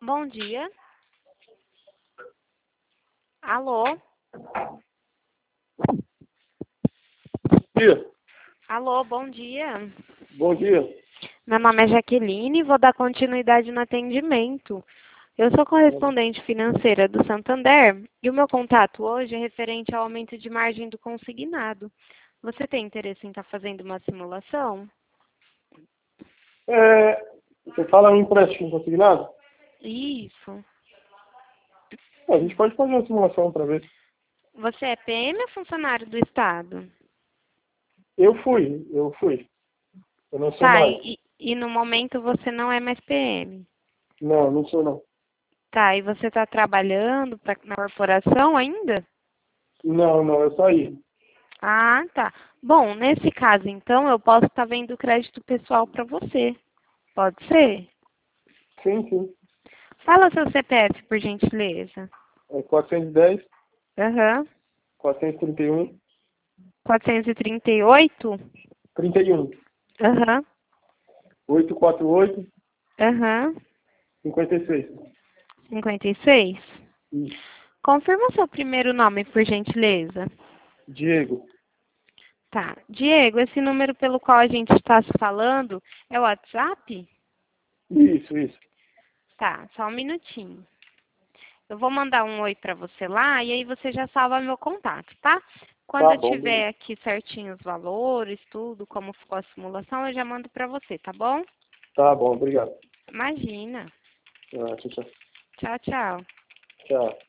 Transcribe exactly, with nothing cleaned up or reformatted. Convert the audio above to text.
Bom dia. Alô? Dia. Alô, bom dia. Bom dia. Meu nome é Jaqueline e vou dar continuidade no atendimento. Eu sou correspondente financeira do Santander e o meu contato hoje é referente ao aumento de margem do consignado. Você tem interesse em estar fazendo uma simulação? É, você fala em empréstimo consignado? Isso. É, a gente pode fazer uma simulação para ver. Você é P M ou funcionário do Estado? Eu fui, eu fui. Eu não sou Tá, mais. e, e no momento você não é mais P M? Não, não sou não. Tá, e você está trabalhando pra, na corporação ainda? Não, não, eu saí. Ah, tá. Bom, nesse caso, então, eu posso estar vendo o crédito pessoal para você. Pode ser? Sim, sim. Fala seu C P F, por gentileza. É quatrocentos e dez, Aham. quatrocentos e trinta e um, quatrocentos e trinta e oito? trinta e um, Aham. oitocentos e quarenta e oito, Aham. cinquenta e seis. cinquenta e seis? Isso. Confirma seu primeiro nome, por gentileza. Diego. Tá. Diego, esse número pelo qual a gente está se falando é o WhatsApp? Isso, isso. Tá, só um minutinho. Eu vou mandar um oi para você lá e aí você já salva meu contato, tá? Quando Tá eu bom, tiver beleza. aqui certinho os valores, tudo, como ficou a simulação, eu já mando para você, tá bom? Tá bom, obrigado. Imagina. Ah, tchau, tchau. Tchau, tchau. Tchau.